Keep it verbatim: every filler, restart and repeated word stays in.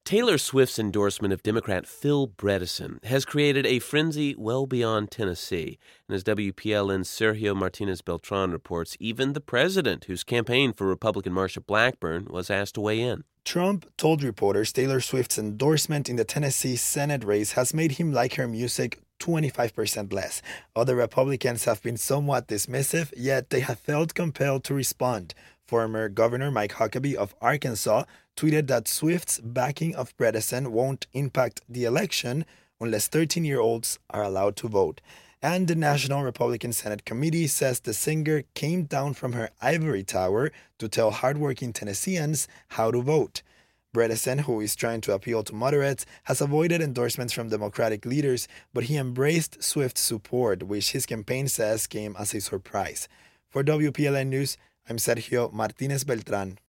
Taylor Swift's endorsement of Democrat Phil Bredesen has created a frenzy well beyond Tennessee. And as W P L N's Sergio Martinez-Beltran reports, even the president, whose campaign for Republican Marsha Blackburn, was asked to weigh in. Trump told reporters Taylor Swift's endorsement in the Tennessee Senate race has made him like her music twenty-five percent less. Other Republicans have been somewhat dismissive, yet they have felt compelled to respond. Former Governor Mike Huckabee of Arkansas tweeted that Swift's backing of Bredesen won't impact the election unless thirteen-year-olds are allowed to vote. And the National Republican Senate Committee says the singer came down from her ivory tower to tell hardworking Tennesseans how to vote. Bredesen, who is trying to appeal to moderates, has avoided endorsements from Democratic leaders, but he embraced Swift's support, which his campaign says came as a surprise. For W P L N News, I'm Sergio Martinez Beltran.